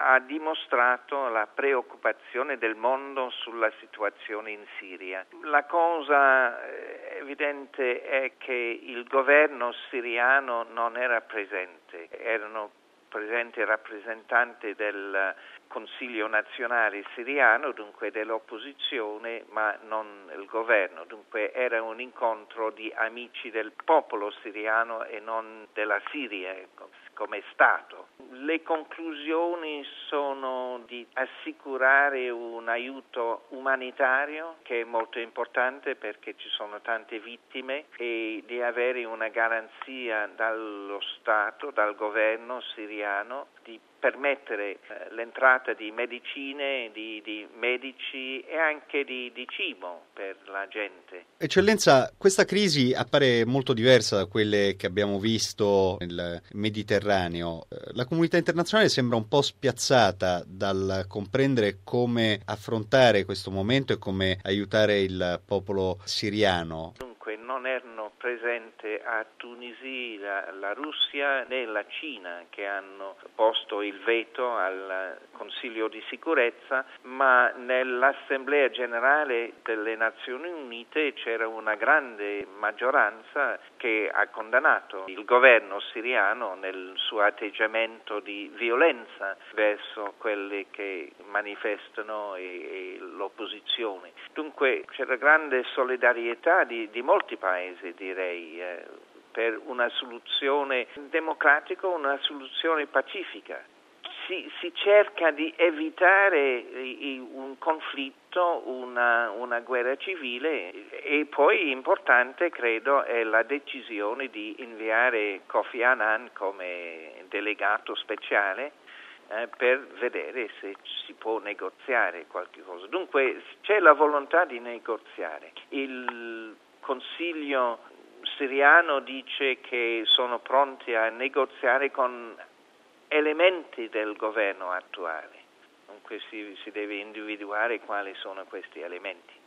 ha dimostrato la preoccupazione del mondo sulla situazione in Siria. La cosa evidente è che il governo siriano non era presente, erano presenti rappresentanti del Consiglio nazionale siriano, dunque dell'opposizione, ma non il governo. Dunque era un incontro di amici del popolo siriano e non della Siria come Stato. Le conclusioni sono di assicurare un aiuto umanitario, che è molto importante perché ci sono tante vittime, e di avere una garanzia dallo Stato, dal governo siriano, di permettere l'entrata di medicine, di medici e anche di cibo per la gente. Eccellenza, questa crisi appare molto diversa da quelle che abbiamo visto nel Mediterraneo. La comunità internazionale sembra un po' spiazzata dal comprendere come affrontare questo momento e come aiutare il popolo siriano. Non erano presenti a Tunisi la Russia né la Cina, che hanno posto il veto al Consiglio di sicurezza, ma nell'Assemblea generale delle Nazioni Unite c'era una grande maggioranza che ha condannato il governo siriano nel suo atteggiamento di violenza verso quelli che manifestano e l'opposizione. Dunque c'era grande solidarietà di molti paesi, direi, per una soluzione democratica, una soluzione pacifica. Si cerca di evitare un conflitto, una guerra civile, e poi importante, credo, è la decisione di inviare Kofi Annan come delegato speciale per vedere se si può negoziare qualche cosa. Dunque c'è la volontà di negoziare. Il Consiglio siriano dice che sono pronti a negoziare con elementi del governo attuale. Dunque si deve individuare quali sono questi elementi.